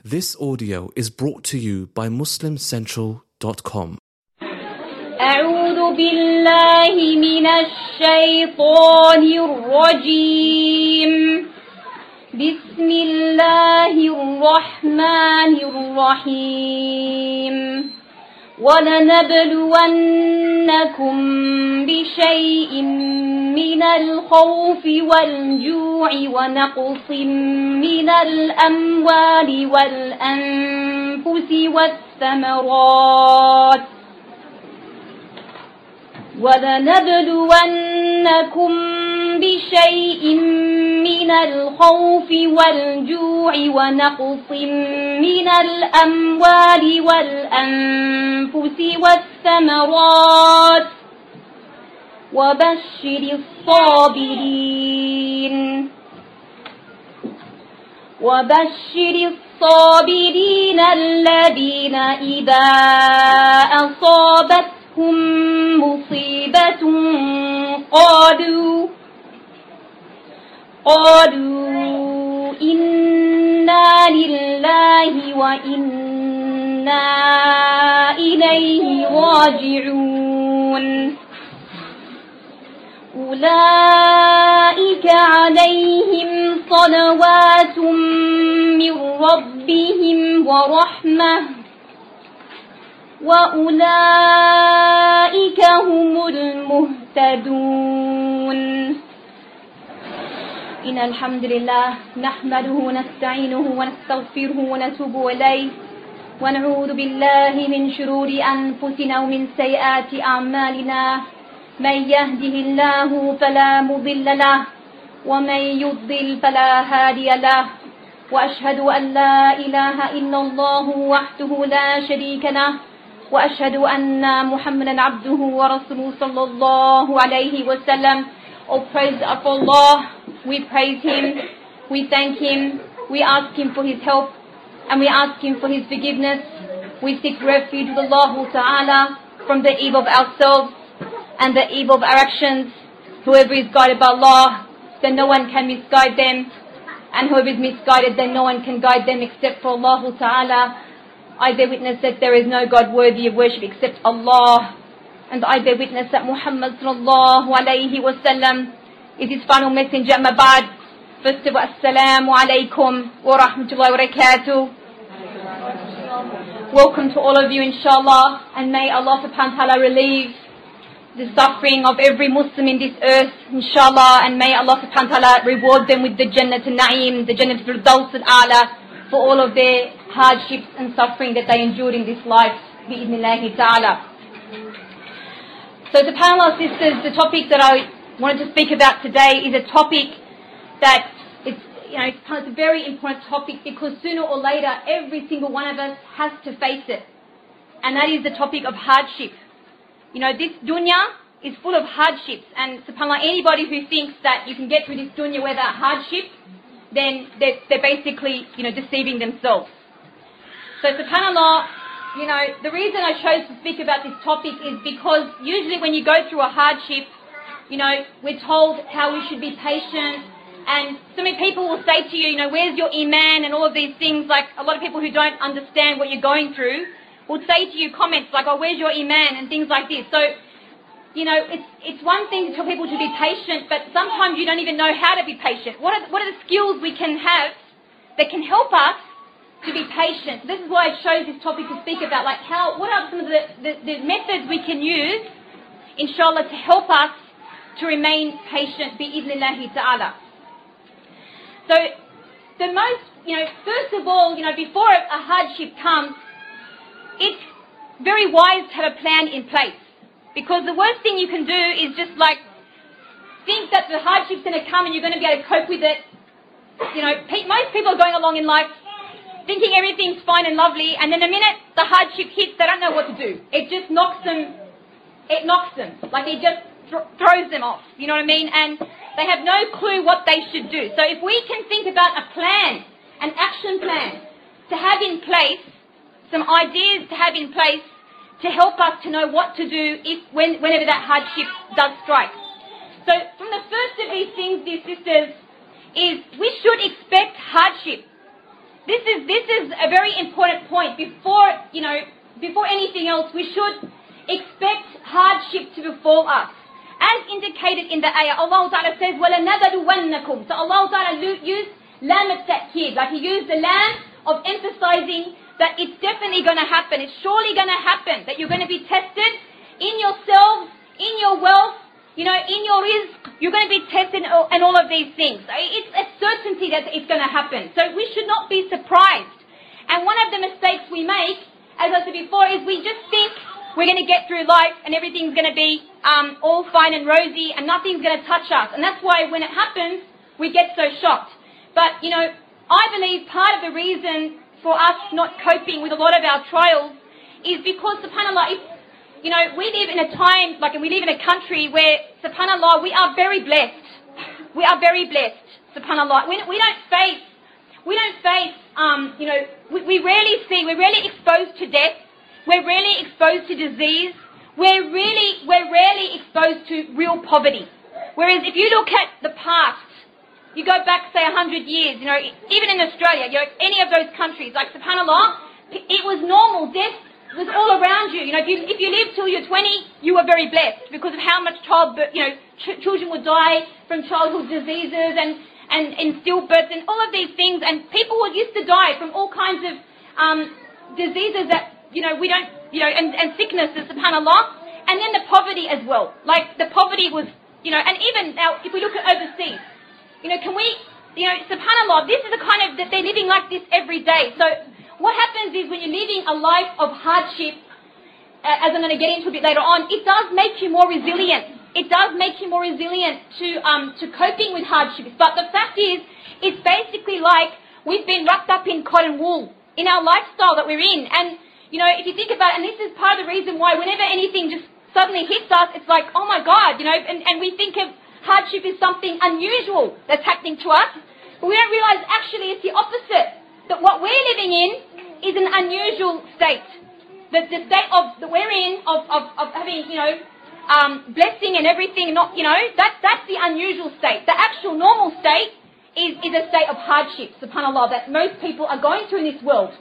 This audio is brought to you by MuslimCentral.com. أعوذ بالله من الشيطان الرجيم. بسم الله الرحمن الرحيم. ولنبلونكم بشيء من الخوف والجوع ونقص من الأموال والأنفس والثمرات ولنبلونكم بشيء من الخوف والجوع ونقص من الأموال والأنفس والثمرات وبشر الصابرين الذين إذا أصابتهم مصيبة قالوا إنا لله وإنا إليه راجعون. أولئك عليهم صلوات من ربهم ورحمة وأولئك هم المهتدون. إن الحمد لله نحمده ونستعينه ونستغفره ونتوب إليه ونعوذ بالله من شرور أنفسنا ومن سيئات أعمالنا. من يهده الله فلا مضل له ومن يضلل فلا هادي له. وأشهد أن لا إله إلا الله وحده لا شريك له وأشهد أن محمدا عبده ورسوله صلى الله عليه وسلم. All praise for Allah. We praise Him, we thank Him, we ask Him for His help, and we ask Him for His forgiveness. We seek refuge with Allah Ta'ala from the evil of ourselves and the evil of our actions. Whoever is guided by Allah, then no one can misguide them, and whoever is misguided, then no one can guide them except for Allah Ta'ala. I bear witness that there is no God worthy of worship except Allah, and I bear witness that Muhammad sallallahu alayhi wa sallam is his final messenger. Amma ba'd. First of all, assalamu alaikum wa rahmatullahi wa barakatuh. Welcome to all of you, inshallah, and may Allah subhanahu wa ta'ala relieve the suffering of every Muslim in this earth, inshallah, and may Allah subhanahu wa ta'ala reward them with the Jannat al-Na'im, the Jannat al-Firdaus al-A'la, for all of their hardships and suffering that they endured in this life, bi-idhnillahi ta'ala. So subhanAllah, sisters, the topic that I wanted to speak about today is a topic that it's a very important topic, because sooner or later every single one of us has to face it, and that is the topic of hardship. This dunya is full of hardships, and subhanAllah, anybody who thinks that you can get through this dunya without hardship, then they're basically deceiving themselves. So subhanAllah, the reason I chose to speak about this topic is because usually when you go through a hardship, we're told how we should be patient, and so many people will say to you, where's your iman and all of these things. Like a lot of people who don't understand what you're going through will say to you comments like, oh, where's your iman and things like this. So, it's one thing to tell people to be patient, but sometimes you don't even know how to be patient. What are the skills we can have that can help us to be patient? This is why I chose this topic to speak about, like what are some of the methods we can use, inshallah, to help us to remain patient, bi-idhnillahi ta'ala. So, the most, first of all, before a hardship comes, it's very wise to have a plan in place. Because the worst thing you can do is just think that the hardship's going to come and you're going to be able to cope with it. Most people are going along in life thinking everything's fine and lovely, and then the minute the hardship hits, they don't know what to do. It just knocks them. Like it just throws them off. You know what I mean? And they have no clue what they should do. So if we can think about a plan, an action plan to have in place, some ideas to have in place to help us to know what to do whenever that hardship does strike. So from the first of these things, dear sisters, is we should expect hardship. this is a very important point. Before anything else, we should expect hardship to befall us. As indicated in the ayah, Allah Ta'ala says, وَلَنَبَلُوَنَّكُمْ. So Allah Ta'ala used lam at-ta'kid, like He used the lam of emphasizing that it's definitely going to happen. It's surely going to happen, that you're going to be tested in yourselves, in your wealth, in your rizq. You're going to be tested and all of these things. So it's a certainty that it's going to happen. So we should not be surprised. And one of the mistakes we make, as I said before, is we just think we're going to get through life and everything's going to be all fine and rosy and nothing's going to touch us. And that's why when it happens, we get so shocked. But, I believe part of the reason for us not coping with a lot of our trials is because, subhanAllah, we live in a time, and we live in a country where, subhanAllah, we are very blessed. We are very blessed, subhanAllah. We don't face, we rarely exposed to death. We're rarely exposed to disease. We're rarely exposed to real poverty. Whereas if you look at the past, you go back, say, 100 years, even in Australia, any of those countries, subhanAllah, it was normal. Death was all around you. If you lived till you're 20, you were very blessed because of how much childbirth, children would die from childhood diseases and stillbirths and all of these things. And people used to die from all kinds of diseases that, we don't, and sicknesses, subhanAllah. And then the poverty as well. The poverty was, and even now, if we look at overseas, subhanAllah, this is the kind of, that they're living like this every day. So what happens is when you're living a life of hardship, as I'm going to get into a bit later on, it does make you more resilient. It does make you more resilient to coping with hardships. But the fact is, it's basically like we've been wrapped up in cotton wool in our lifestyle that we're in. And, if you think about it, and this is part of the reason why whenever anything just suddenly hits us, it's like, oh my God, and we think of hardship is something unusual that's happening to us. But we don't realize actually it's the opposite. That what we're living in is an unusual state. The state that we're in of having, blessing and everything, that's the unusual state. The actual normal state is a state of hardship, subhanAllah, that most people are going through in this world.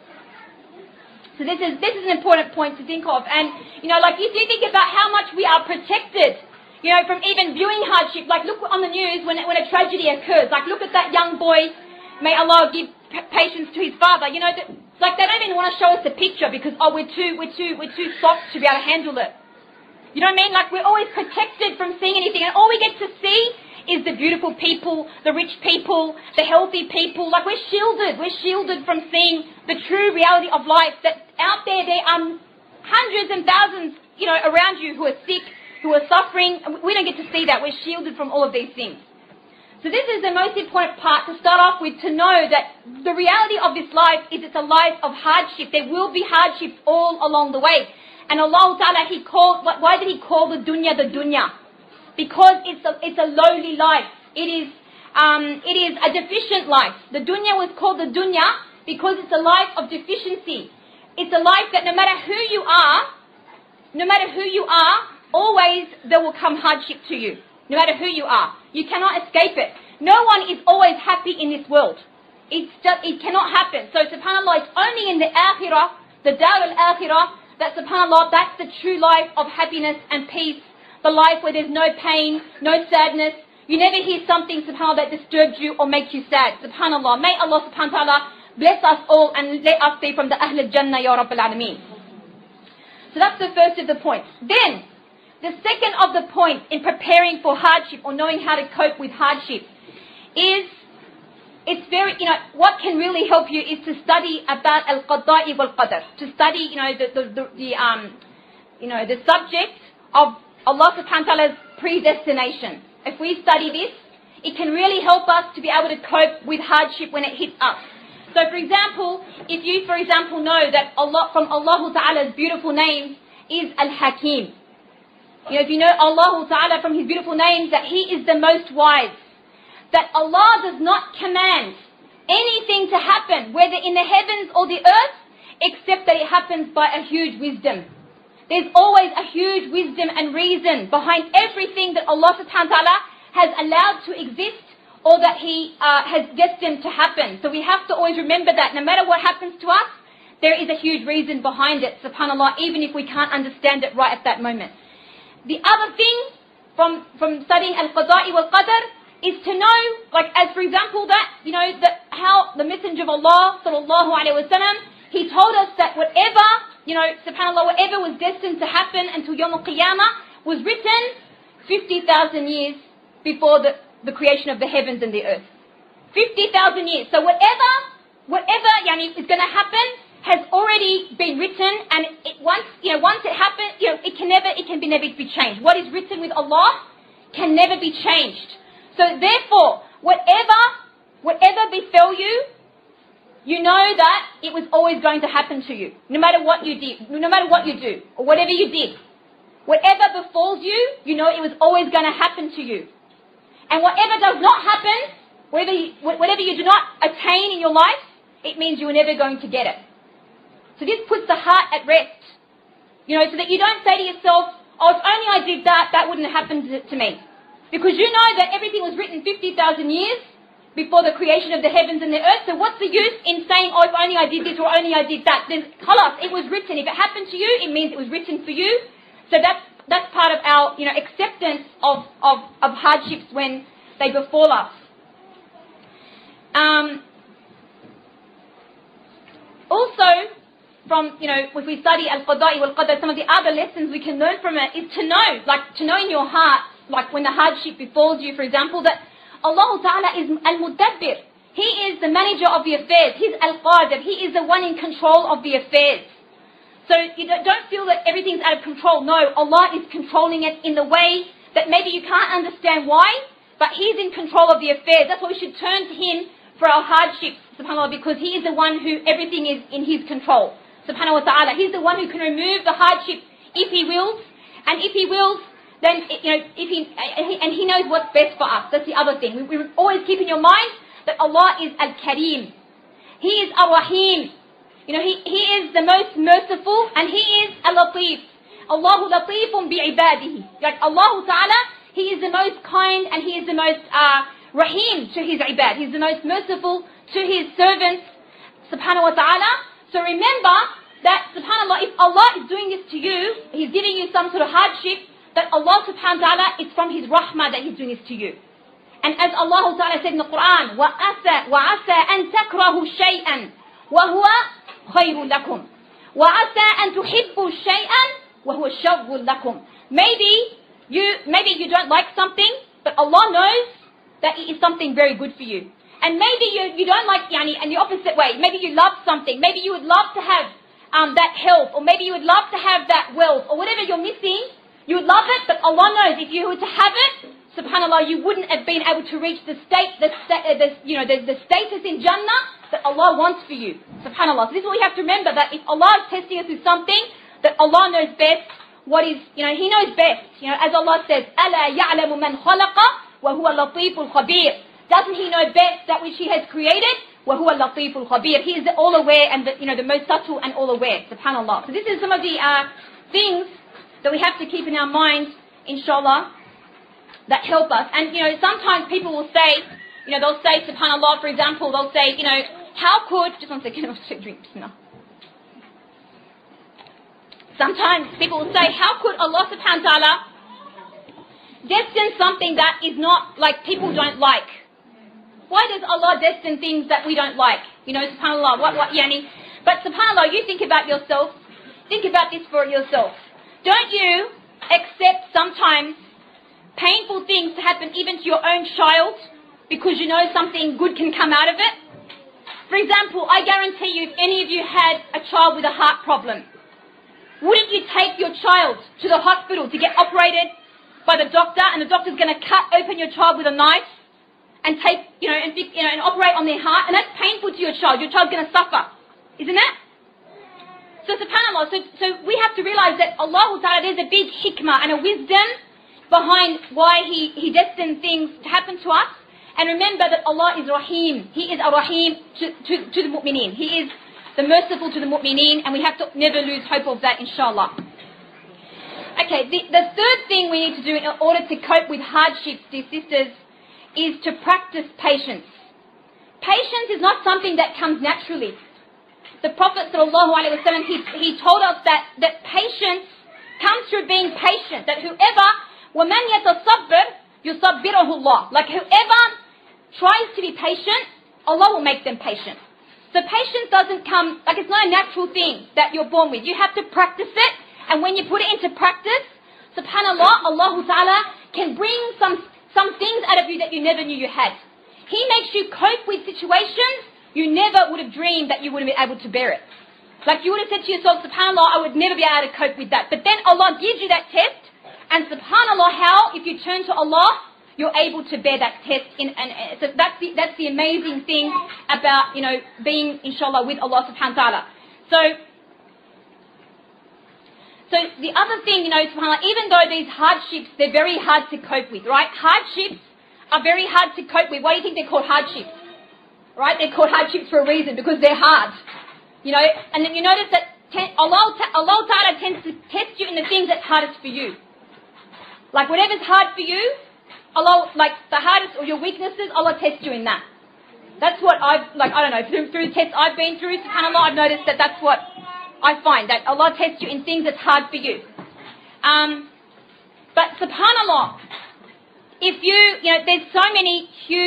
So this is an important point to think of. And, if you think about how much we are protected, from even viewing hardship, look on the news when a tragedy occurs. Look at that young boy, may Allah give patience to his father. They don't even want to show us the picture because, we're too soft to be able to handle it. You know what I mean? We're always protected from seeing anything, and all we get to see is the beautiful people, the rich people, the healthy people. We're shielded from seeing the true reality of life, that out there are hundreds and thousands, around you who are sick, who are suffering. We don't get to see that. We're shielded from all of these things. So this is the most important part to start off with, to know that the reality of this life is it's a life of hardship. There will be hardships all along the way. And Allah Ta'ala, why did He call the dunya the dunya? Because it's a lowly life. It is a deficient life. The dunya was called the dunya because it's a life of deficiency. It's a life that no matter who you are, always there will come hardship to you. No matter who you are. You cannot escape it. No one is always happy in this world. It cannot happen. So subhanAllah, it's only in the akhirah, the dar al-akhirah, that subhanAllah, that's the true life of happiness and peace. The life where there's no pain, no sadness. You never hear something, subhanAllah, that disturbs you or makes you sad. Subhanallah. May Allah subhanahu wa ta'ala bless us all and let us be from the Ahl al-Jannah, Ya Rabbil Alameen. So that's the first of the points. Then, the second of the points in preparing for hardship or knowing how to cope with hardship is, it's very, what can really help you is to study about al-qada'i wal-qadar. To study, the subject of Allah subhanahu wa ta'ala's predestination. If we study this, it can really help us to be able to cope with hardship when it hits us. So for example, if you know that Allah, from Allah Ta'ala's beautiful names, is Al-Hakim. If you know Allah Ta'ala from His beautiful names, that He is the most wise. That Allah does not command anything to happen, whether in the heavens or the earth, except that it happens by a huge wisdom. There's always a huge wisdom and reason behind everything that Allah subhanahu wa ta'ala has allowed to exist or that He has destined to happen. So we have to always remember that no matter what happens to us, there is a huge reason behind it, subhanAllah, even if we can't understand it right at that moment. The other thing from studying Al-Qada'i wal-Qadar is to know, like as for example that, that how the Messenger of Allah, sallallahu alayhi wa sallam, he told us that whatever, subhanAllah, whatever was destined to happen until Yawm al-Qiyamah was written 50,000 years before the creation of the heavens and the earth. 50,000 years. So whatever is going to happen has already been written, and once it happens, it can never be changed. What is written with Allah can never be changed. So therefore, whatever befell you, you know that it was always going to happen to you, no matter what you did, no matter what you do, or whatever you did. Whatever befalls you, you know it was always going to happen to you. And whatever does not happen, whatever you do not attain in your life, it means you were never going to get it. So this puts the heart at rest, so that you don't say to yourself, oh, if only I did that, that wouldn't happen to me. Because you know that everything was written 50,000 years before the creation of the heavens and the earth. So what's the use in saying, oh, if only I did this or only I did that? Then, khalas, it was written. If it happened to you, it means it was written for you. So that's part of our, acceptance of hardships when they befall us. Also, from, if we study Al-Qada'i wal-Qadar, some of the other lessons we can learn from it is to know in your heart, like when the hardship befalls you, for example, that Allah Ta'ala is Al-Mudabbir. He is the manager of the affairs. He's Al-Qadir. He is the one in control of the affairs. So you don't feel that everything's out of control. No, Allah is controlling it in the way that maybe you can't understand why, but He's in control of the affairs. That's why we should turn to Him for our hardships, subhanAllah, because He is the one who everything is in His control, subhanahu wa ta'ala. He's the one who can remove the hardship if He wills, and if He wills, then, and He knows what's best for us. That's the other thing. We always keep in your mind that Allah is Al-Kareem. He is Ar-Rahim. He is the most merciful, and He is Al-Latif. Allahu Latifun bi'ibadihi. Like Allah Ta'ala, He is the most kind, and He is the most Rahim to His ibad. He's the most merciful to His servants, subhanahu wa ta'ala. So remember that, subhanAllah, if Allah is doing this to you, He's giving you some sort of hardship, that Allah subhanahu wa ta'ala, it's from His rahmah that He's doing this to you. And as Allah Ta'ala said in the Quran, وَعَسَى أَن تَكْرَهُ شَيْئًا وَهُوَ خَيْرٌ لَكُمْ وَعَسَى أَن تُحِبُّوا شَيْئًا وَهُوَ شَرٌّ لَكُمْ. Maybe you don't like something, but Allah knows that it is something very good for you. And maybe you don't like, in the opposite way. Maybe you love something. Maybe you would love to have that health, or maybe you would love to have that wealth, or whatever you're missing. You would love it, but Allah knows if you were to have it, subhanAllah, you wouldn't have been able to reach the status in Jannah that Allah wants for you, subhanAllah. So this is what we have to remember, that if Allah is testing us with something, that Allah knows best what is, He knows best. As Allah says, أَلَا يَعْلَمُ مَنْ خَلَقَ وَهُوَ اللَّطِيفُ الْخَبِيرُ. Doesn't He know best that which He has created? وَهُوَ اللَّطِيفُ الْخَبِيرُ. He is the all-aware and the most subtle and all-aware, subhanAllah. So this is some of the things that we have to keep in our mind, inshallah, that help us. And, sometimes people will say, they'll say, subhanAllah, for example, they'll say, how could, just one second, I'll just drink now. Sometimes people will say, how could Allah subhanahu wa ta'ala destine something that is not, like, people don't like? Why does Allah destine things that we don't like? Subhanallah, but subhanallah, you think about yourself, think about this for yourself. Don't you accept sometimes painful things to happen even to your own child because you know something good can come out of it? For example, I guarantee you, if any of you had a child with a heart problem, wouldn't you take your child to the hospital to get operated by the doctor, and the doctor's going to cut open your child with a knife and take, and operate on their heart, and that's painful to your child. Your child's going to suffer, isn't it? So subhanAllah, so we have to realize that Allah Ta'ala, there's a big hikmah and a wisdom behind why He destined things to happen to us. And remember that Allah is Rahim. He is Ar-Rahim to the mu'mineen. He is the merciful to the mu'mineen, and we have to never lose hope of that, inshallah. Okay, the third thing we need to do in order to cope with hardships, dear sisters, is to practice patience. Patience is not something that comes naturally. The Prophet ﷺ, he told us that patience comes through being patient, that whoever, وَمَنْ يَتَصَبِّرْ يُصَبِّرَهُ اللَّهُ, like whoever tries to be patient, Allah will make them patient. So patience doesn't come, like it's not a natural thing that you're born with. You have to practice it, and when you put it into practice, subhanAllah, Allah Ta'ala can bring some things out of you that you never knew you had. He makes you cope with situations you never would have dreamed that you would have been able to bear it. Like you would have said to yourself, subhanAllah, I would never be able to cope with that. But then Allah gives you that test, and subhanAllah, how, if you turn to Allah, you're able to bear that test. So that's the amazing thing about, being, inshallah, with Allah subhanahu wa ta'ala. So the other thing, subhanAllah, even though these hardships, they're very hard to cope with, right? Hardships are very hard to cope with. Why do you think they're called hardships? Right? They're called hardships for a reason, because they're hard. And then you notice that Allah Ta'ala tends to test you in the things that's hardest for you. Like whatever's hard for you, Allah, like the hardest or your weaknesses, Allah tests you in that. That's what I don't know, through tests I've been through, subhanAllah, I've noticed that that's what I find, that Allah tests you in things that's hard for you. But subhanAllah, if there's so many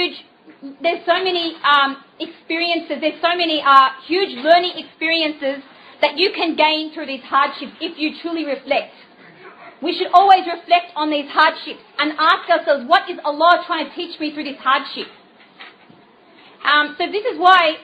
experiences, there's so many huge learning experiences that you can gain through these hardships if you truly reflect. We should always reflect on these hardships and ask ourselves, what is Allah trying to teach me through this hardship? So this is why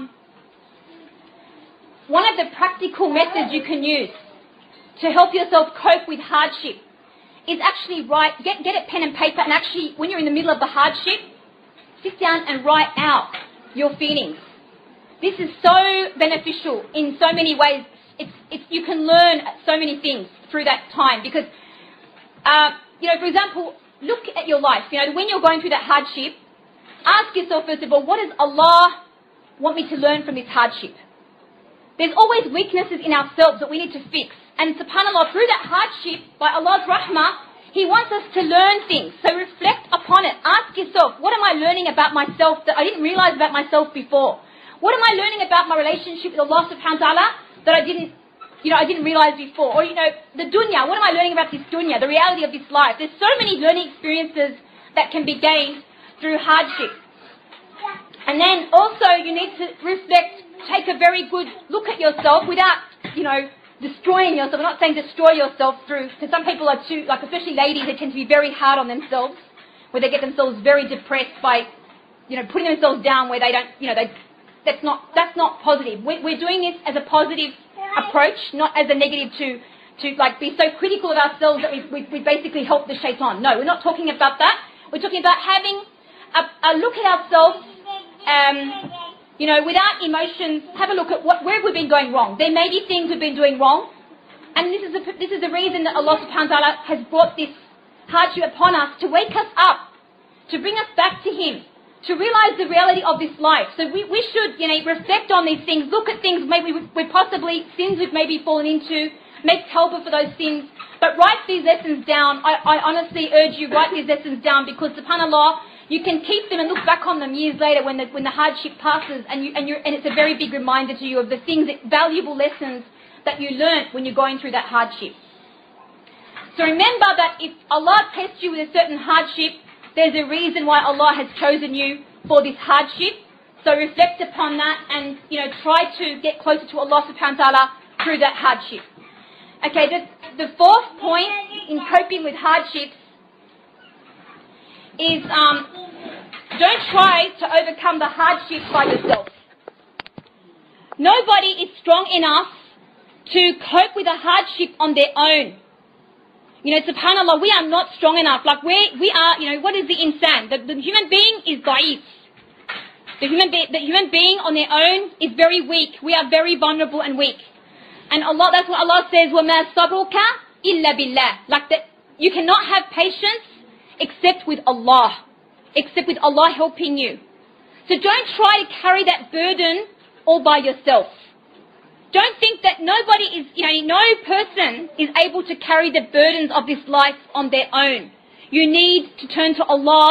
one of the practical methods you can use to help yourself cope with hardship is actually get a pen and paper, and actually when you're in the middle of the hardship, sit down and write out your feelings. This is so beneficial in so many ways. You can learn so many things through that time, because, for example, look at your life. When you're going through that hardship, ask yourself first of all, what does Allah want me to learn from this hardship? There's always weaknesses in ourselves that we need to fix. And subhanAllah, through that hardship, by Allah's rahmah, He wants us to learn things. So reflect upon it. Ask yourself, what am I learning about myself that I didn't realize about myself before? What am I learning about my relationship with Allah subhanahu wa ta'ala that I didn't realize before? Or, the dunya, what am I learning about this dunya, the reality of this life? There's so many learning experiences that can be gained through hardship. And then also you need to reflect, take a very good look at yourself without, destroying yourself. I'm not saying destroy yourself because some people are too, especially ladies, they tend to be very hard on themselves, where they get themselves very depressed by, putting themselves down where they don't, that's not positive. We're doing this as a positive approach, not as a negative to be so critical of ourselves that we basically help the shaitan. No, we're not talking about that. We're talking about having a look at ourselves, without emotions. Have a look at where have we been going wrong. There may be things we've been doing wrong, and this is the reason that Allah subhanahu wa ta'ala has brought this hardship upon us, to wake us up, to bring us back to Him, to realize the reality of this life. So we should, reflect on these things, look at things maybe we possibly, sins we've maybe fallen into, make tawbah for those sins, but write these lessons down. I honestly urge you, write these lessons down, because subhanAllah, you can keep them and look back on them years later when the hardship passes, and it's a very big reminder to you of the things, valuable lessons that you learnt when you're going through that hardship. So remember that if Allah tests you with a certain hardship, there's a reason why Allah has chosen you for this hardship. So reflect upon that and, try to get closer to Allah subhanahu wa ta'ala through that hardship. Okay, the fourth point in coping with hardships is don't try to overcome the hardship by yourself. Nobody is strong enough to cope with a hardship on their own. SubhanAllah, we are not strong enough. We are, what is the insan? The human being is da'if. The human being on their own is very weak. We are very vulnerable and weak. And Allah, that's what Allah says, وَمَا صَبْرُكَ إِلَّا بِاللَّهِ. You cannot have patience except with Allah. Except with Allah helping you. So don't try to carry that burden all by yourself. Don't think that nobody is, no person is able to carry the burdens of this life on their own. You need to turn to Allah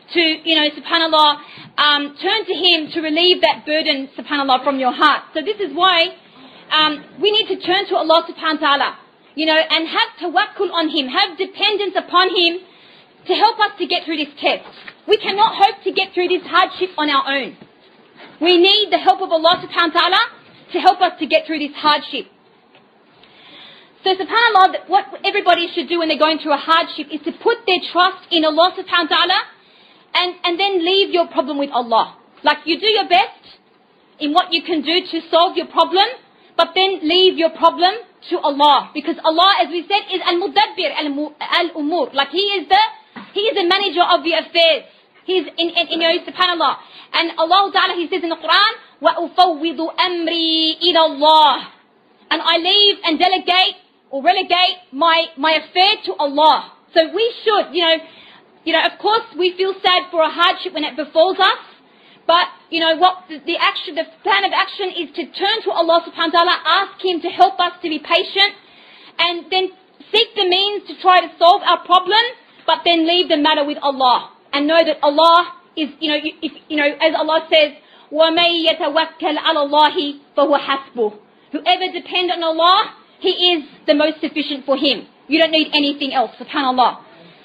to, subhanAllah, turn to Him to relieve that burden, subhanAllah, from your heart. So this is why we need to turn to Allah subhanahu wa ta'ala, and have tawakkul on Him, have dependence upon Him to help us to get through this test. We cannot hope to get through this hardship on our own. We need the help of Allah subhanahu wa ta'ala to help us to get through this hardship. So subhanAllah, what everybody should do when they're going through a hardship is to put their trust in Allah subhanahu wa ta'ala and then leave your problem with Allah. Like, you do your best in what you can do to solve your problem, but then leave your problem to Allah. Because Allah, as we said, is al-mudabbir al-umur. Like, He is the manager of the affairs. He's subhanAllah. And Allah Ta'ala, He says in the Quran, وَأُفَوِّضُ أَمْرِي إِلَى اللَّهِ. And I leave and delegate or relegate my affair to Allah. So we should, of course we feel sad for a hardship when it befalls us, but what the plan of action is to turn to Allah subhanahu wa ta'ala, ask Him to help us to be patient, and then seek the means to try to solve our problem, but then leave the matter with Allah. And know that Allah is, as Allah says, وَمَن يَتَوَكَّلْ عَلَى اللَّهِ فَهُوَ حَسْبُهُ. Whoever depends on Allah, He is the most sufficient for him. You don't need anything else, subhanAllah.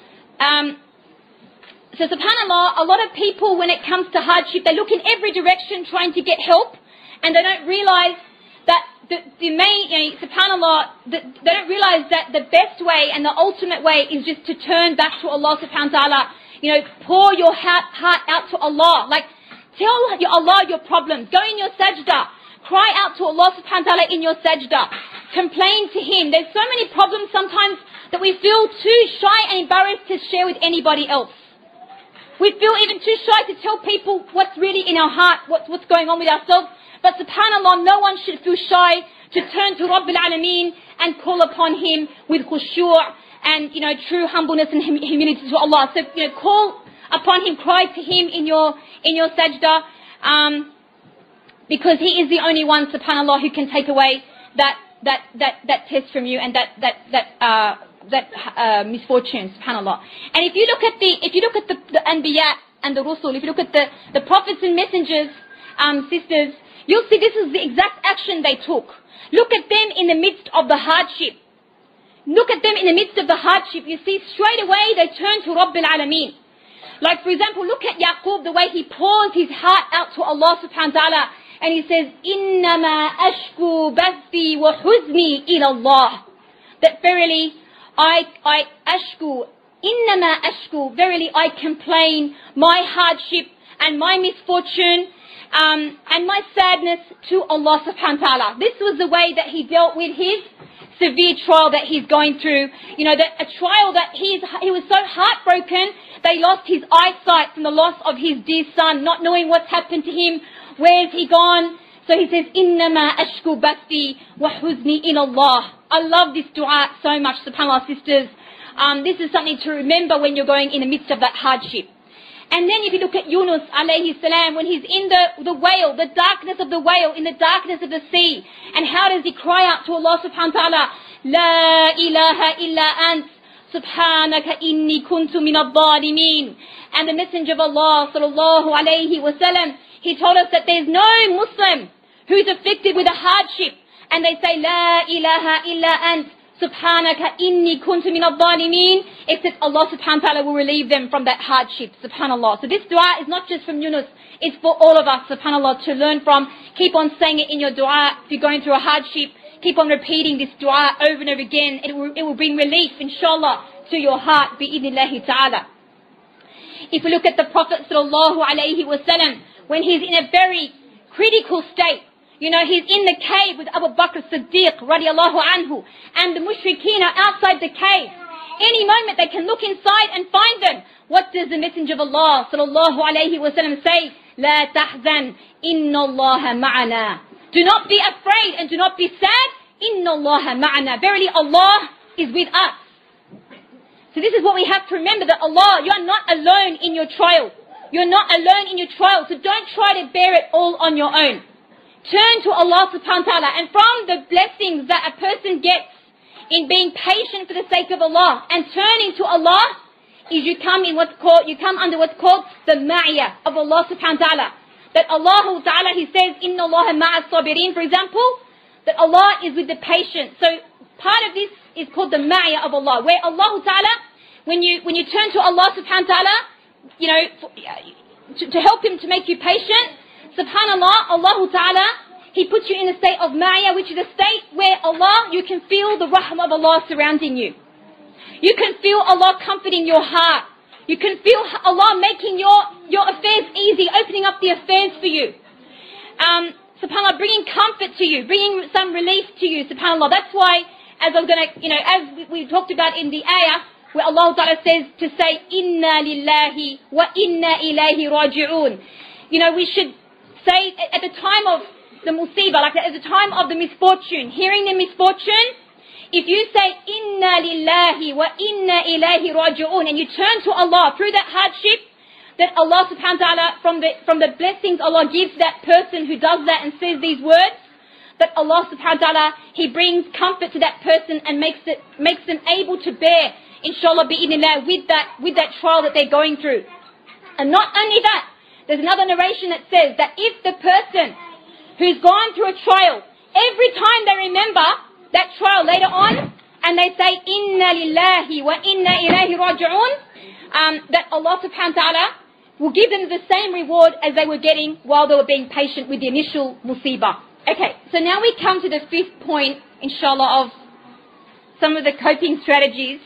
So subhanAllah, a lot of people, when it comes to hardship, they look in every direction trying to get help, and they don't realize that subhanAllah, they don't realize that the best way and the ultimate way is just to turn back to Allah subhanahu wa ta'ala. Pour your heart out to Allah. Like, tell Allah your problems. Go in your sajda. Cry out to Allah subhanahu wa ta'ala in your sajda. Complain to Him. There's so many problems sometimes that we feel too shy and embarrassed to share with anybody else. We feel even too shy to tell people what's really in our heart, what's going on with ourselves. But subhanAllah, no one should feel shy to turn to Rabbil Alameen and call upon Him with khushu' and, true humbleness and humility to Allah. So, call upon Him, cry to Him in your sajda, because He is the only one, subhanAllah, who can take away that test from you and that misfortune, subhanAllah. And if you look at the Anbiya and the Rusul, if you look at the prophets and messengers, sisters, you'll see this is the exact action they took. Look at them in the midst of the hardship. Look at them in the midst of the hardship. You see, straight away they turn to Rabbil Alameen. Like, for example, look at Yaqub, the way he pours his heart out to Allah subhanahu wa ta'ala. And he says, إِنَّمَا أَشْكُو بَثِّي وَحُزْنِي إِلَى اللَّهِ. That verily, I ashku, إِنَّمَا أَشْكُو, verily I complain my hardship and my misfortune and my sadness to Allah subhanahu wa ta'ala. This was the way that he dealt with his severe trial that he's going through. That a trial that he was so heartbroken that he lost his eyesight from the loss of his dear son, not knowing what's happened to him. Where's he gone? So he says, إِنَّمَا أَشْكُو بَثِّي وَحُزْنِي إِلَى اللَّهِ. I love this dua so much, subhanAllah, sisters. This is something to remember when you're going in the midst of that hardship. And then if you look at Yunus alayhi salam, when he's in the whale, the darkness of the whale, in the darkness of the sea, and how does he cry out to Allah subhanahu wa ta'ala, La ilaha illa ant, subhanaka inni kuntu min al-zalimin. And the Messenger of Allah sallallahu alayhi wa sallam, he told us that there's no Muslim who's afflicted with a hardship and they say, La ilaha illa ant, subhanaka inni kuntu min al-zalimin, except Allah subhanahu wa ta'ala will relieve them from that hardship, subhanallah. So this dua is not just from Yunus, it's for all of us, subhanallah, to learn from. Keep on saying it in your dua. If you're going through a hardship, keep on repeating this dua over and over again. It will bring relief, inshallah, to your heart, bi'idhnillahi ta'ala. If we look at the Prophet sallallahu alayhi wa sallam, when he's in a very critical state, he's in the cave with Abu Bakr Siddiq radiallahu anhu, and the mushrikeen are outside the cave. Any moment they can look inside and find them. What does the Messenger of Allah sallallahu alayhi wa sallam say? La tahzan, inna Allah ma'ana. Do not be afraid and do not be sad. Inna Allah ma'ana. Verily Allah is with us. So this is what we have to remember, that Allah, you are not alone in your trial. You're not alone in your trial. So don't try to bear it all on your own. Turn to Allah subhanahu wa ta'ala. And from the blessings that a person gets in being patient for the sake of Allah and turning to Allah is you come under what's called the ma'iyah of Allah subhanahu wa ta'ala. That Allah ta'ala, He says, Inna Allah ma'a sabirin, for example, that Allah is with the patient. So part of this is called the ma'iyah of Allah, where Allah ta'ala, when you turn to Allah subhanahu wa ta'ala, you know, to help Him to make you patient, subhanallah, Allah ta'ala, He puts you in a state of ma'iyah, which is a state where Allah, you can feel the rahmah of Allah surrounding you. You can feel Allah comforting your heart. You can feel Allah making your affairs easy, opening up the affairs for you. SubhanAllah, bringing comfort to you, bringing some relief to you, SubhanAllah. That's why, as I'm going to, you know, as we talked about in the ayah, where Allah Ta'ala says to say, Inna lillahi wa inna ilayhi raji'un. You know, we should say at the time of the musibah, like at the time of the misfortune, hearing the misfortune, if you say, Inna lillahi wa inna ilayhi raji'un, and you turn to Allah through that hardship, that Allah subhanahu wa ta'ala, from the blessings Allah gives that person who does that and says these words, that Allah subhanahu wa ta'ala, He brings comfort to that person and makes them able to bear, inshallah bi'idhnillah, with that trial that they're going through. And not only that, there's another narration that says that if the person who's gone through a trial, every time they remember that trial later on, and they say, Inna lillahi wa inna ilayhi raji'un, that Allah subhanahu wa ta'ala will give them the same reward as they were getting while they were being patient with the initial musibah. Okay, so now we come to the fifth point, inshallah, of some of the coping strategies.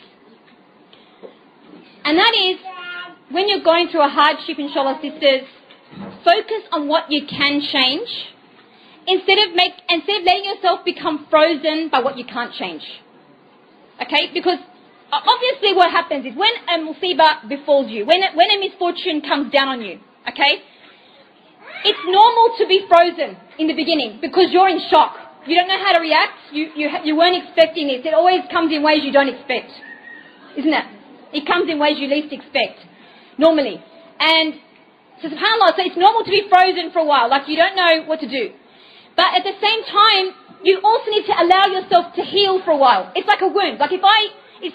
And that is, when you're going through a hardship, inshallah, sisters, focus on what you can change, instead of letting yourself become frozen by what you can't change. Okay? Because obviously what happens is when a musibah befalls you, when a misfortune comes down on you, okay, it's normal to be frozen in the beginning because you're in shock. You don't know how to react. You weren't expecting this. It always comes in ways you don't expect, isn't it? It comes in ways you least expect, normally. And so subhanAllah, so it's normal to be frozen for a while, like you don't know what to do. But at the same time, you also need to allow yourself to heal for a while. It's like a wound. Like if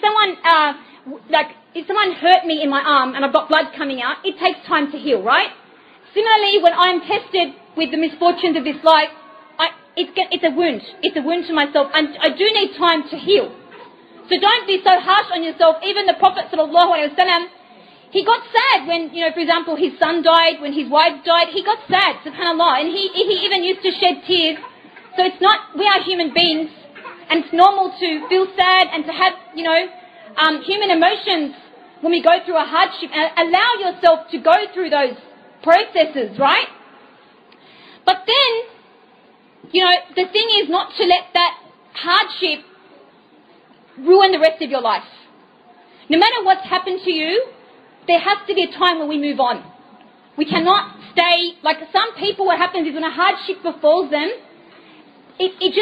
someone hurt me in my arm and I've got blood coming out, it takes time to heal, right? Similarly, when I'm tested with the misfortunes of this life, it's a wound. It's a wound to myself, and I do need time to heal. So don't be so harsh on yourself. Even the Prophet ﷺ, he got sad when, you know, for example, his son died, when his wife died, he got sad, subhanAllah, and he even used to shed tears. So it's not, we are human beings, and it's normal to feel sad and to have, you know, human emotions when we go through a hardship. And allow yourself to go through those processes, right? But then, you know, the thing is not to let that hardship ruin the rest of your life. No matter what's happened to you, there has to be a time when we move on. We cannot stay, like some people, what happens is when a hardship befalls them, it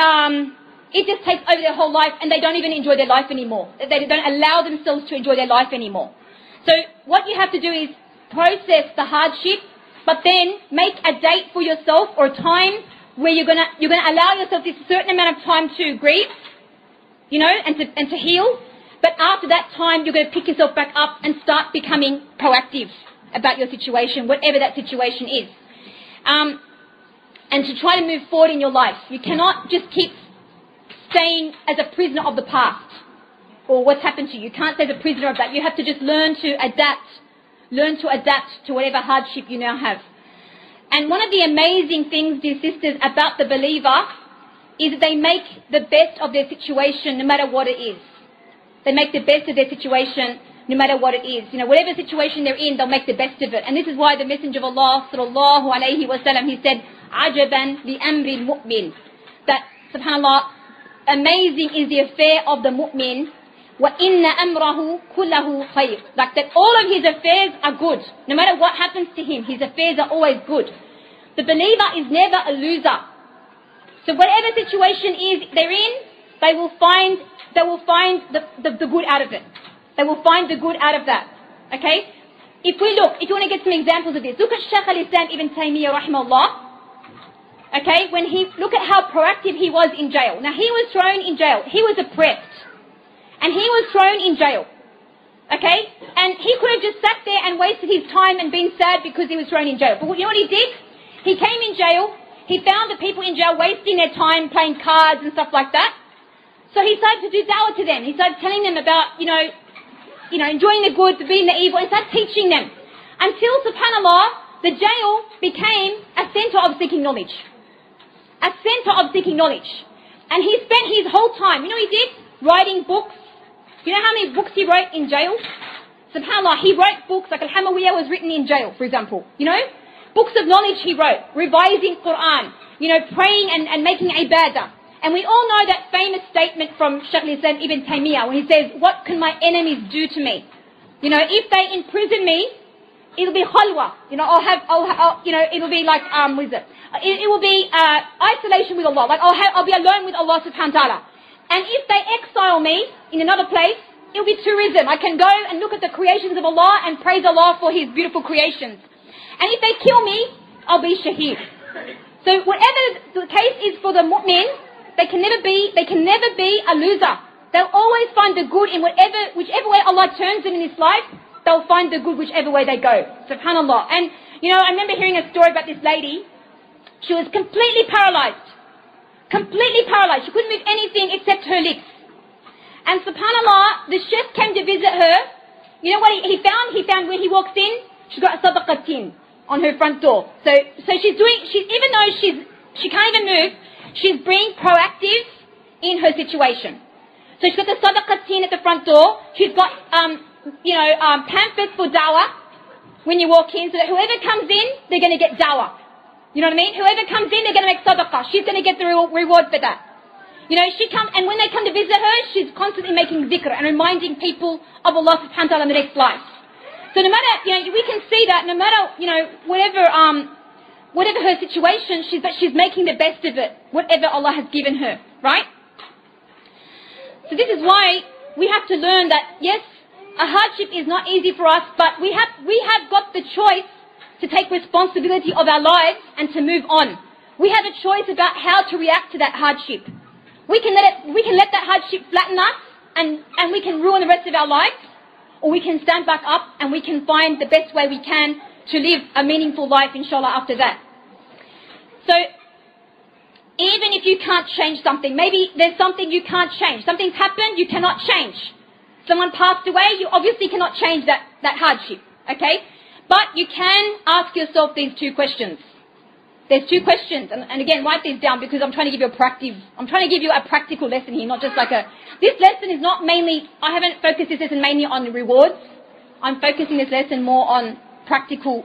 just takes over their whole life and they don't even enjoy their life anymore. They don't allow themselves to enjoy their life anymore. So what you have to do is process the hardship, but then make a date for yourself or a time where you're gonna allow yourself this certain amount of time to grieve, you know, and to heal. But after that time, you're going to pick yourself back up and start becoming proactive about your situation, whatever that situation is. And to try to move forward in your life. You cannot just keep staying as a prisoner of the past or what's happened to you. You can't stay as a prisoner of that. You have to just learn to adapt to whatever hardship you now have. And one of the amazing things, dear sisters, about the believer is that they make the best of their situation no matter what it is. They make the best of their situation no matter what it is. You know, whatever situation they're in, they'll make the best of it. And this is why the Messenger of Allah, sallallahu alayhi wa sallam, he said, عَجَبًا لِأَمْرِ الْمُؤْمِنِ, that, subhanAllah, amazing is the affair of the mu'min, وَإِنَّ أَمْرَهُ كُلَّهُ خَيْرٌ, like that all of his affairs are good. No matter what happens to him, his affairs are always good. The believer is never a loser. So whatever situation is they're in, they will find the good out of it. They will find the good out of that. Okay? If you want to get some examples of this, look at Shaykh al-Islam Ibn Taymiyyah rahimahullah. Okay? Look at how proactive he was in jail. Now he was thrown in jail. He was oppressed. And he was thrown in jail. Okay? And he could have just sat there and wasted his time and been sad because he was thrown in jail. But you know what he did? He came in jail. He found the people in jail wasting their time playing cards and stuff like that. So he started to do dawah to them. He started telling them about, enjoying the good, being the evil, and started teaching them. Until, subhanAllah, the jail became a center of seeking knowledge. A center of seeking knowledge. And he spent his whole time, you know what he did? Writing books. You know how many books he wrote in jail? SubhanAllah, he wrote books like Al-Hamawiyah was written in jail, for example. Books of knowledge he wrote, revising Quran, praying and making ibadah. And we all know that famous statement from Shaykh al-Islam Ibn Taymiyyah when he says, what can my enemies do to me? If they imprison me, it'll be khalwa. It'll be like, what is it? It will be isolation with Allah. Like I'll be alone with Allah subhanahu wa ta'ala. And if they exile me in another place, it'll be tourism. I can go and look at the creations of Allah and praise Allah for His beautiful creations. And if they kill me, I'll be shaheed. So whatever the case is for the mu'min, they can never be a loser. They'll always find the good in whichever way Allah turns them in this life, they'll find the good whichever way they go. SubhanAllah. And, I remember hearing a story about this lady. She was completely paralyzed. Completely paralyzed. She couldn't move anything except her lips. And subhanAllah, the chef came to visit her. You know what he found? He found when he walks in, she's got a sadaqatin on her front door. So even though she can't even move, she's being proactive in her situation. So she's got the sadaqatin at the front door. She's got, pamphlets for dawah when you walk in, so that whoever comes in, they're going to get dawah. You know what I mean? Whoever comes in, they're going to make sadaqah. She's going to get the reward for that. She comes, and when they come to visit her, she's constantly making dhikr and reminding people of Allah subhanahu wa ta'ala in the next life. So no matter, we can see that no matter, whatever her situation, she's making the best of it, whatever Allah has given her, right? So this is why we have to learn that, yes, a hardship is not easy for us, but we have got the choice to take responsibility of our lives and to move on. We have a choice about how to react to that hardship. We can let that hardship flatten us and we can ruin the rest of our lives, or we can stand back up and we can find the best way we can to live a meaningful life, inshallah, after that. So, even if you can't change something, maybe there's something you can't change. Something's happened, you cannot change. Someone passed away, you obviously cannot change that hardship, okay? But you can ask yourself these two questions. There's two questions, and again, write these down because I'm trying to give you a practical lesson here, not just like this lesson is not mainly, I haven't focused this lesson mainly on the rewards. I'm focusing this lesson more on practical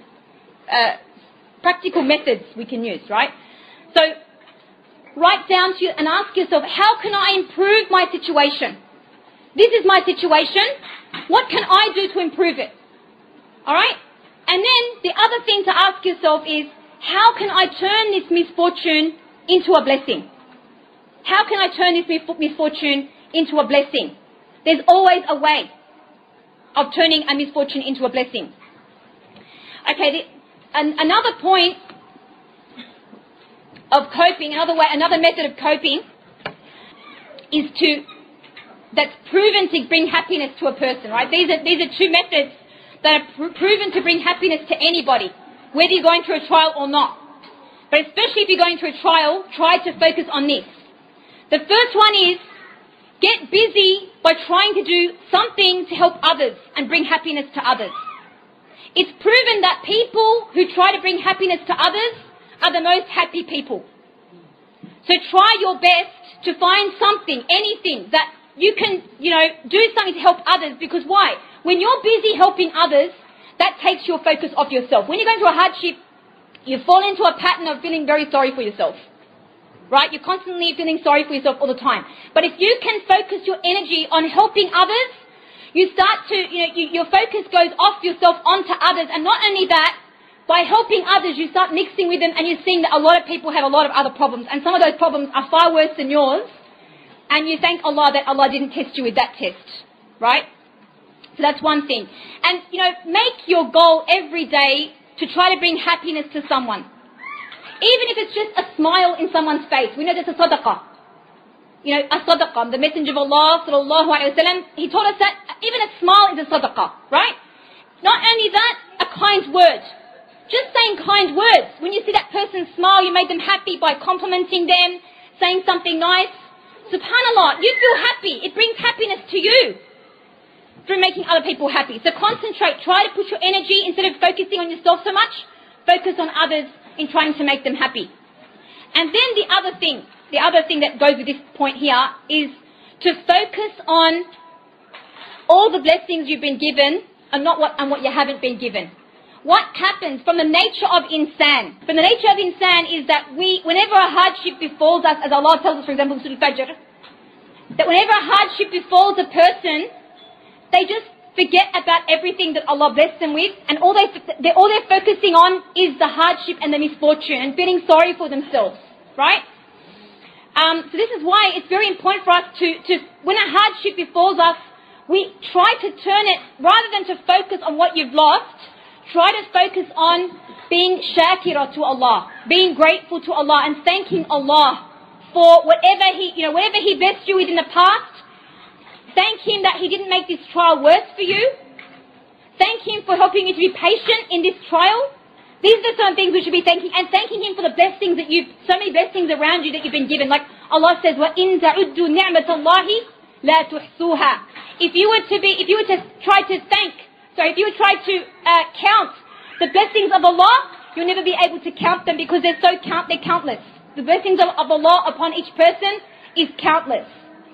methods we can use, right? So, write down to you and ask yourself, how can I improve my situation? This is my situation. What can I do to improve it? Alright? And then, the other thing to ask yourself is, how can I turn this misfortune into a blessing? How can I turn this misfortune into a blessing? There's always a way of turning a misfortune into a blessing. Okay, another point of coping, another method of coping is that's proven to bring happiness to a person, right? These are two methods that are proven to bring happiness to anybody, whether you're going through a trial or not. But especially if you're going through a trial, try to focus on this. The first one is, get busy by trying to do something to help others and bring happiness to others. It's proven that people who try to bring happiness to others are the most happy people. So try your best to find something, anything that you can, do something to help others, because why? When you're busy helping others, that takes your focus off yourself. When you're going through a hardship, you fall into a pattern of feeling very sorry for yourself. Right? You're constantly feeling sorry for yourself all the time. But if you can focus your energy on helping others, you start to, your focus goes off yourself onto others. And not only that, by helping others, you start mixing with them and you're seeing that a lot of people have a lot of other problems. And some of those problems are far worse than yours. And you thank Allah that Allah didn't test you with that test. Right? So that's one thing. And, make your goal every day to try to bring happiness to someone. Even if it's just a smile in someone's face. We know that's a sadaqah. a sadaqah. The Messenger of Allah, sallallahu alayhi wa sallam, he taught us that even a smile is a sadaqah, right? Not only that, a kind word. Just saying kind words. When you see that person smile, you made them happy by complimenting them, saying something nice. SubhanAllah, you feel happy. It brings happiness to you through making other people happy. So concentrate. Try to put your energy, instead of focusing on yourself so much, focus on others in trying to make them happy. And then the other thing that goes with this point here is to focus on all the blessings you've been given and not what you haven't been given. What happens from the nature of insan? From the nature of insan is that whenever a hardship befalls us, as Allah tells us, for example, in Surah Al-Fajr, that whenever a hardship befalls a person, they just forget about everything that Allah blessed them with, and all they're focusing on is the hardship and the misfortune and feeling sorry for themselves, right? So this is why it's very important for us to when a hardship befalls us, we try to turn it, rather than to focus on what you've lost, try to focus on being shakira to Allah, being grateful to Allah and thanking Allah for whatever He blessed you with in the past. Thank Him that He didn't make this trial worse for you. Thank Him for helping you to be patient in this trial. These are some things we should be thanking, and thanking Him for the blessings so many blessings around you that you've been given. Like Allah says, وَإِن تَعُدُّوا نِعْمَةَ اللَّهِ لَا تُحْصُوهَا. If you were to try to count the blessings of Allah, you'll never be able to count them, because they're countless. The blessings of Allah upon each person is countless.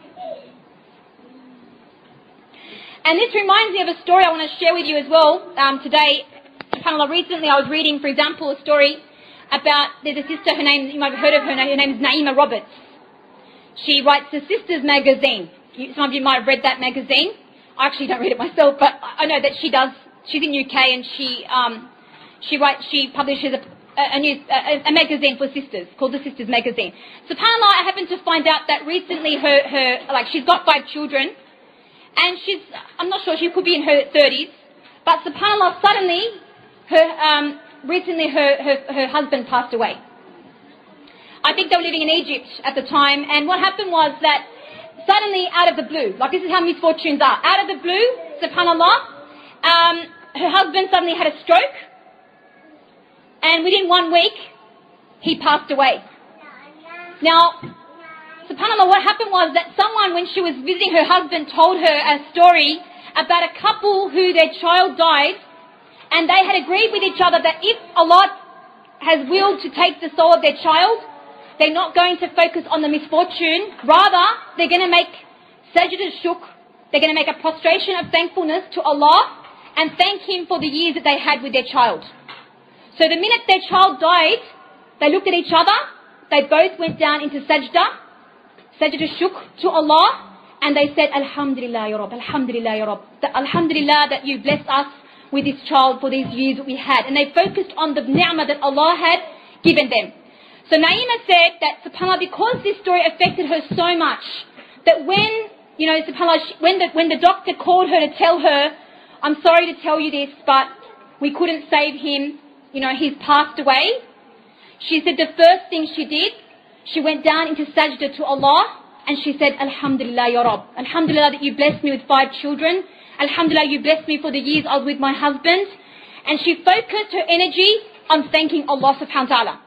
And this reminds me of a story I want to share with you as well today. SubhanAllah, recently I was reading, for example, a story about, there's a sister, you might have heard of her name is Naima Roberts. She writes the Sisters magazine. Some of you might have read that magazine. I actually don't read it myself, but I know that she does. She's in UK, and she publishes a magazine for sisters called the Sisters magazine. SubhanAllah, I happened to find out that recently she's got 5 children, and I'm not sure, she could be in her 30s, but SubhanAllah, suddenly recently her husband passed away. I think they were living in Egypt at the time, and what happened was that suddenly, out of the blue, like this is how misfortunes are, out of the blue, SubhanAllah, her husband suddenly had a stroke, and within 1 week, he passed away. Now, SubhanAllah, what happened was that someone, when she was visiting her husband, told her a story about a couple who their child died, and they had agreed with each other that if Allah has willed to take the soul of their child, they're not going to focus on the misfortune. Rather, they're going to make sajda shukr. They're going to make a prostration of thankfulness to Allah and thank Him for the years that they had with their child. So the minute their child died, they looked at each other. They both went down into sajda shukr to Allah, and they said, Alhamdulillah, Ya Rabb, Alhamdulillah, Ya Rabb. Alhamdulillah that you blessed us with this child for these years that we had. And they focused on the ni'mah that Allah had given them. So Naima said that, SubhanAllah, because this story affected her so much, that when, SubhanAllah, when the doctor called her to tell her, I'm sorry to tell you this, but we couldn't save him, he's passed away. She said the first thing she did, she went down into sajda to Allah, and she said, Alhamdulillah, Ya Rabb. Alhamdulillah that you blessed me with 5 children. Alhamdulillah, you blessed me for the years I was with my husband. And she focused her energy on thanking Allah subhanahu wa ta'ala.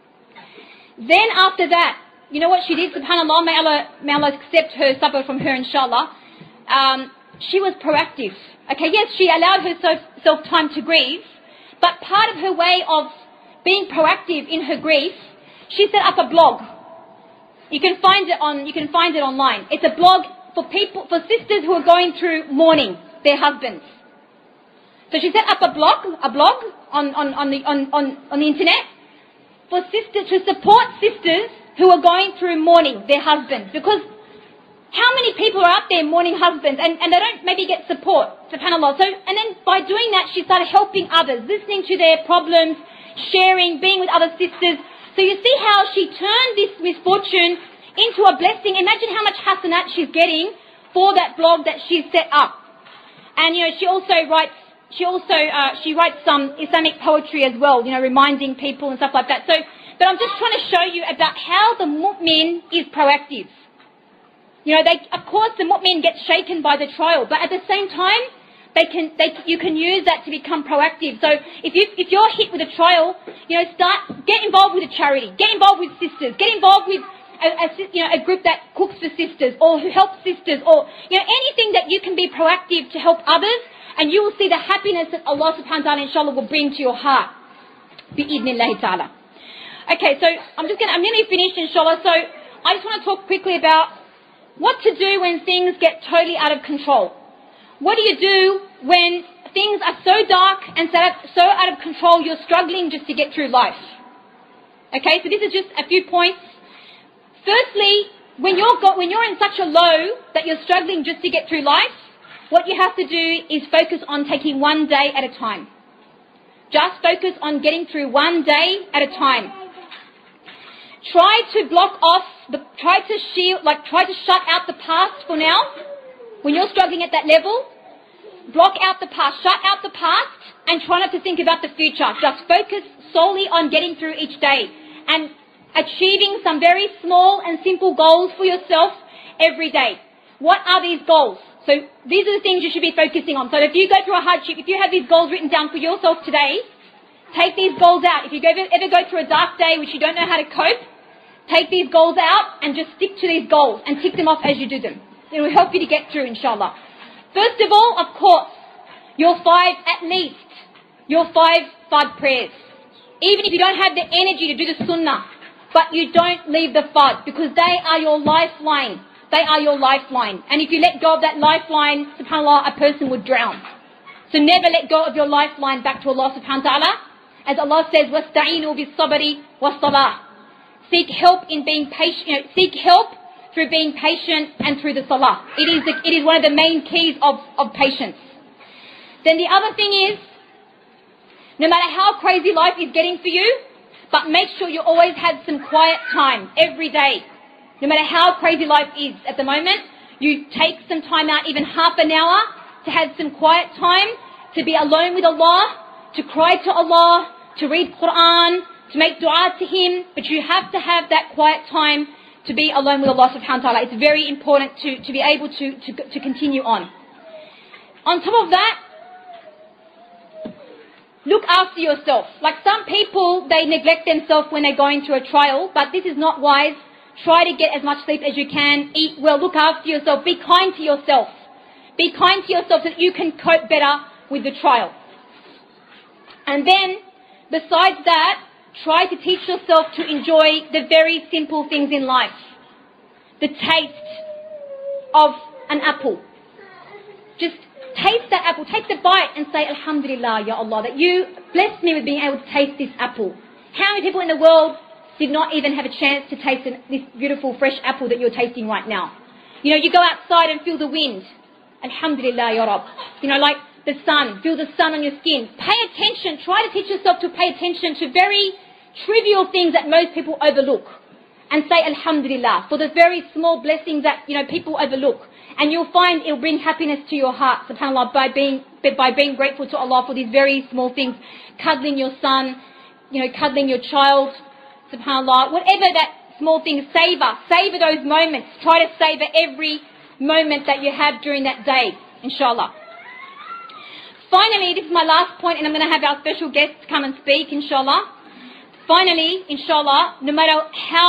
Then after that, you know what she did? SubhanAllah, may Allah accept her sabr from her, inshallah. She was proactive. Okay, yes, she allowed herself time to grieve, but part of her way of being proactive in her grief, she set up a blog. You can find it online. It's a blog for sisters who are going through mourning their husbands. So she set up a blog on the internet for sisters, to support sisters who are going through mourning their husbands. Because how many people are out there mourning husbands and they don't maybe get support, subhanAllah. So, and then by doing that, she started helping others, listening to their problems, sharing, being with other sisters. So you see how she turned this misfortune into a blessing. Imagine how much hasanat she's getting for that blog that she's set up. And she also writes some Islamic poetry as well, reminding people and stuff like that. So, but I'm just trying to show you about how the mu'min is proactive. You know, of course the mu'min gets shaken by the trial, but at the same time, you can use that to become proactive. So if you're hit with a trial, you know, get involved with a charity, get involved with sisters, get involved with a group that cooks for sisters or who helps sisters, or, you know, anything that you can be proactive to help others, and you will see the happiness that Allah subhanahu wa ta'ala inshallah will bring to your heart. Bi-idhnillahi ta'ala. Okay, so I'm nearly finished inshallah. So I just want to talk quickly about what to do when things get totally out of control. What do you do when things are so dark and so out of control you're struggling just to get through life? Okay, so this is just a few points. Firstly, when you're in such a low that you're struggling just to get through life, what you have to do is focus on taking one day at a time. Just focus on getting through one day at a time. Try to block off, try to shut out the past for now. When you're struggling at that level, block out the past, shut out the past, and try not to think about the future. Just focus solely on getting through each day and achieving some very small and simple goals for yourself every day. What are these goals? So these are the things you should be focusing on. So if you go through a hardship, if you have these goals written down for yourself today, take these goals out. If you ever go through a dark day which you don't know how to cope, take these goals out and just stick to these goals and tick them off as you do them. It will help you to get through, inshallah. First of all, of course, your five fard prayers. Even if you don't have the energy to do the sunnah, but you don't leave the fard, because they are your lifeline. They are your lifeline. And if you let go of that lifeline, subhanAllah, a person would drown. So never let go of your lifeline back to Allah subhanahu wa ta'ala. As Allah says, وَاسْتَعِينُوا بِالصَّبْرِ وَالصَّلَاةِ. Seek help in being patient, seek help through being patient and through the salah. It is one of the main keys of patience. Then the other thing is, no matter how crazy life is getting for you, but make sure you always have some quiet time every day. No matter how crazy life is at the moment, you take some time out, even half an hour, to have some quiet time, to be alone with Allah, to cry to Allah, to read Quran, to make dua to Him. But you have to have that quiet time to be alone with Allah subhanahu wa ta'ala. It's very important to be able to continue on. On top of that, look after yourself. Like some people, they neglect themselves when they're going through a trial, but this is not wise. Try to get as much sleep as you can. Eat well, look after yourself. Be kind to yourself. Be kind to yourself so that you can cope better with the trial. And then, besides that, try to teach yourself to enjoy the very simple things in life. The taste of an apple. Just taste that apple. Take the bite and say, Alhamdulillah, Ya Allah, that you blessed me with being able to taste this apple. How many people in the world did not even have a chance to taste this beautiful fresh apple that you're tasting right now? You know, you go outside and feel the wind. Alhamdulillah, Ya Rabb. You know, like the sun. Feel the sun on your skin. Pay attention. Try to teach yourself to pay attention to very trivial things that most people overlook. And say Alhamdulillah for the very small blessings that, you know, people overlook. And you'll find it'll bring happiness to your heart, subhanAllah, by being grateful to Allah for these very small things. Cuddling your son, you know, cuddling your child, subhanAllah. Whatever that small thing, savor those moments. Try to savor every moment that you have during that day, inshallah. Finally, this is my last point, and I'm going to have our special guests come and speak, inshallah. Finally, inshallah, no matter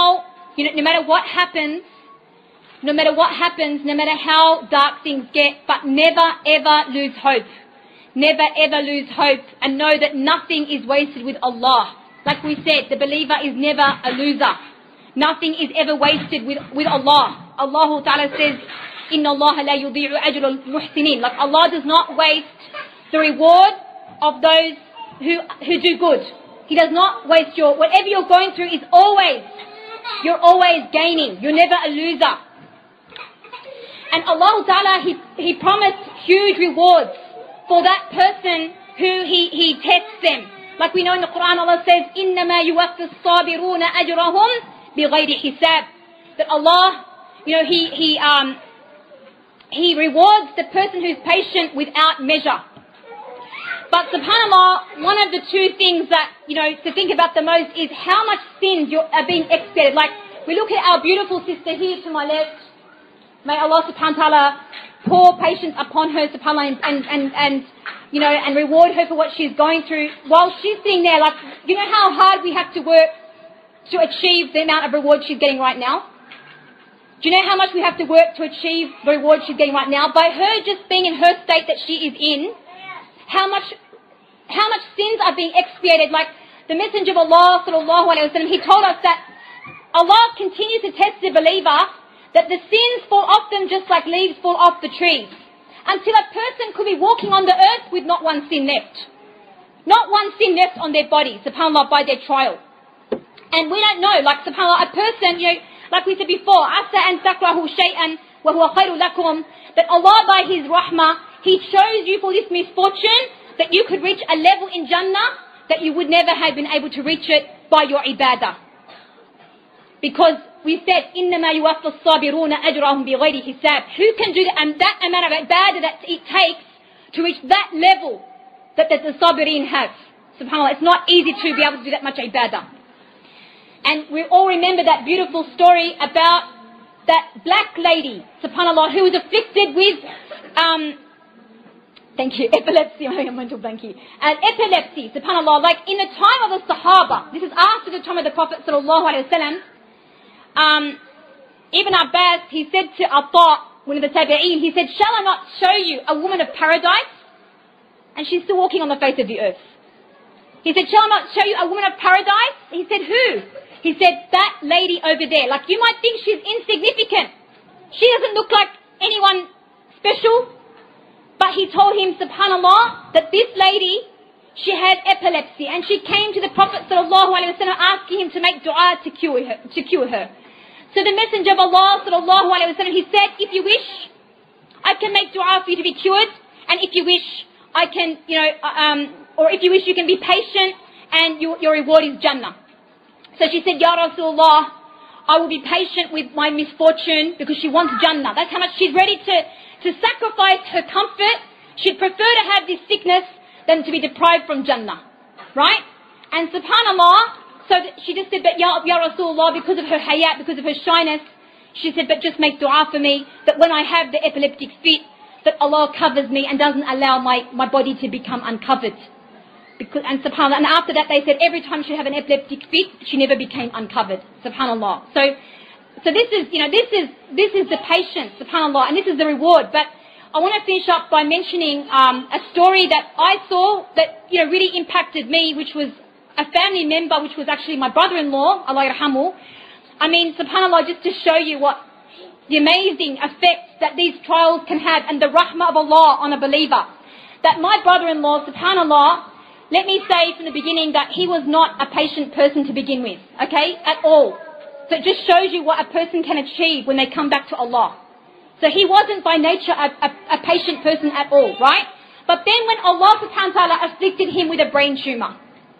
what happens, no matter how dark things get, but never ever lose hope. Never ever lose hope, and know that nothing is wasted with Allah. Like we said, the believer is never a loser. Nothing is ever wasted with Allah. Allah Ta'ala says, Inna Allah la yudhi'u ajra al-muhsinin. Like Allah does not waste the reward of those who do good. He does not waste whatever you're going through is you're always gaining. You're never a loser. And Allah Ta'ala, He promised huge rewards for that person who He tests them. Like we know in the Quran, Allah says, إِنَّمَا يُوَفِّ الصَّابِرُونَ أَجْرَهُمْ بِغَيْرِ حِسَابٍ. That Allah, you know, He rewards the person who's patient without measure. But subhanAllah, one of the two things that, you know, to think about the most is how much sins are being expiated. Like, we look at our beautiful sister here to my left. May Allah subhanahu wa ta'ala pour patience upon her, subhanAllah, and and reward her for what she's going through. While she's sitting there, like, you know how hard we have to work to achieve the amount of reward she's getting right now? Do you know how much we have to work to achieve the reward she's getting right now? By her just being in her state that she is in, how much sins are being expiated. Like the Messenger of Allah sallallahu alaihi wasallam, he told us that Allah continues to test the believer, that the sins fall off them just like leaves fall off the trees, until a person could be walking on the earth with not one sin left. Not one sin left on their body, subhanAllah, by their trial. And we don't know, like subhanAllah, a person, like we said before, asa an takrahu shay'an wa huwa khairu lakum, that Allah by His rahmah, He chose you for this misfortune, that you could reach a level in Jannah that you would never have been able to reach it by your ibadah. Because we said, إِنَّمَا يُوَفَّ الصَّابِرُونَ أَجْرَهُمْ بِغَيْرِ حِسَابٍ. Who can do that amount of ibadah that it takes to reach that level that the sabirin have? SubhanAllah, it's not easy to be able to do that much ibadah. And we all remember that beautiful story about that black lady, SubhanAllah, who was afflicted with, epilepsy, I'm having a mental blankie. Epilepsy, SubhanAllah, like in the time of the Sahaba, this is after the time of the Prophet sallallahu alaihi wasallam, Ibn Abbas, he said to Atta, one of the Tabi'een, he said, shall I not show you a woman of paradise? And she's still walking on the face of the earth. He said, shall I not show you a woman of paradise? He said, who? He said, that lady over there. Like, you might think she's insignificant. She doesn't look like anyone special. But he told him, subhanAllah, that this lady, she had epilepsy, and she came to the Prophet sallallahu alaihi wasallam asking him to make dua to cure her. So the Messenger of Allah sallallahu alaihi wasallam, he said, if you wish, I can make dua for you to be cured, and if you wish, I can, or if you wish, you can be patient, and your reward is Jannah. So she said, Ya Rasulullah, I will be patient with my misfortune because she wants Jannah. That's how much she's ready to sacrifice her comfort. She'd prefer to have this sickness than to be deprived from Jannah. Right? And subhanAllah, so she just said, but Ya Rasulullah, because of her hayat, because of her shyness, she said, but just make dua for me, that when I have the epileptic fit, that Allah covers me and doesn't allow my body to become uncovered. And subhanAllah, and after that they said every time she had an epileptic fit, she never became uncovered. SubhanAllah. So this is the patience, SubhanAllah, and this is the reward. But I want to finish up by mentioning a story that I saw that really impacted me, which was a family member, which was actually my brother-in-law, Allah yarhamu. I mean, SubhanAllah, just to show you what the amazing effects that these trials can have and the rahmah of Allah on a believer. That my brother-in-law, SubhanAllah, let me say from the beginning that he was not a patient person to begin with, okay, at all. So it just shows you what a person can achieve when they come back to Allah. So he wasn't by nature a patient person at all, right? But then when Allah subhanahu wa ta'ala afflicted him with a brain tumor,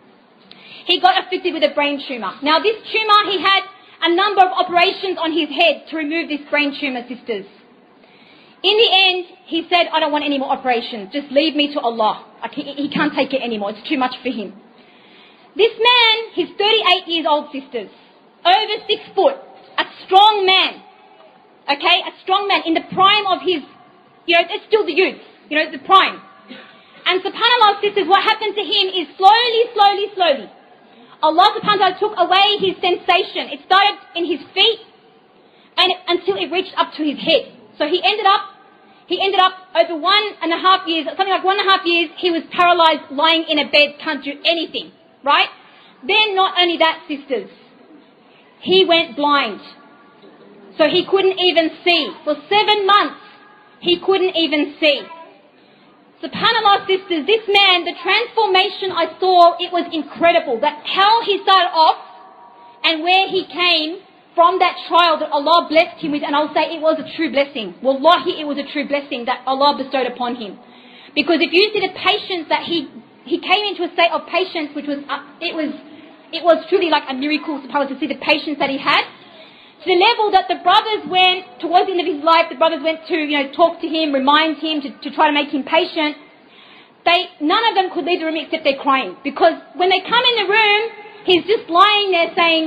he got afflicted with a brain tumor. Now this tumor, he had a number of operations on his head to remove this brain tumor, sisters. In the end, he said, I don't want any more operations. Just leave me to Allah. He can't take it anymore. It's too much for him. This man, he's 38 years old, sisters. Over 6 foot. A strong man. Okay? A strong man in the prime of his, it's still the youth. The prime. And subhanAllah, sisters, what happened to him is slowly, Allah subhanahu wa ta'ala took away his sensation. It started in his feet and until it reached up to his head. So he ended up over 1.5 years, something like 1.5 years, he was paralyzed, lying in a bed, can't do anything, right? Then not only that, sisters, he went blind. So he couldn't even see. For 7 months, he couldn't even see. SubhanAllah, sisters, this man, the transformation I saw, it was incredible. That how he started off and where he came from that trial that Allah blessed him with, and I'll say it was a true blessing. Wallahi, it was a true blessing that Allah bestowed upon him. Because if you see the patience that he came into a state of patience, which was, it was truly like a miracle, to see the patience that he had. To the level that the brothers went, towards the end of his life, the brothers went to, talk to him, remind him, to try to make him patient. None of them could leave the room except they're crying. Because when they come in the room, he's just lying there saying,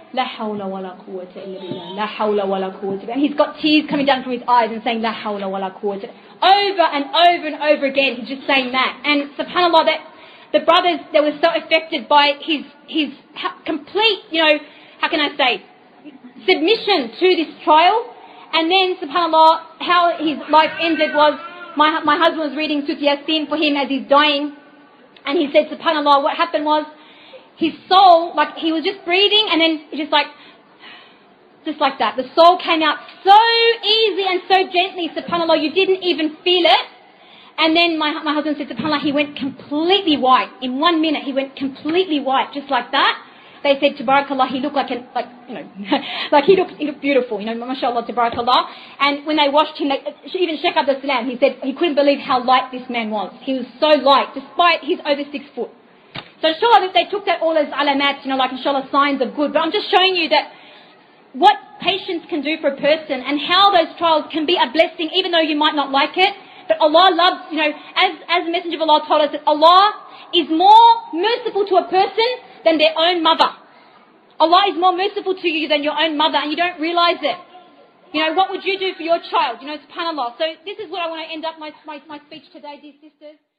La hawla wa la quwwata illa billah, la hawla wa la quwwata illa. And he's got tears coming down from his eyes and saying, La hawla wa la quwwata. Over and over and over again, he's just saying that. And subhanAllah, that the brothers, they were so affected by his complete, how can I say, submission to this trial. And then, subhanAllah, how his life ended was, my husband was reading Surah Yasin for him as he's dying. And he said, subhanAllah, what happened was, his soul, like he was just breathing and then just like that. The soul came out so easy and so gently, subhanAllah, you didn't even feel it. And then my husband said, subhanAllah, he went completely white. In 1 minute, he went completely white, just like that. They said, Tabarakallah, he looked like he looked beautiful, mashallah, Tabarakallah. And when they washed him, even Sheikh Abdul Salam, he said he couldn't believe how light this man was. He was so light, despite he's over 6 foot. So inshallah, they took that all as alamat, like inshallah signs of good. But I'm just showing you that what patience can do for a person and how those trials can be a blessing, even though you might not like it. But Allah loves, as the Messenger of Allah told us, that Allah is more merciful to a person than their own mother. Allah is more merciful to you than your own mother, and you don't realize it. What would you do for your child? SubhanAllah. So this is what I want to end up my speech today, dear sisters.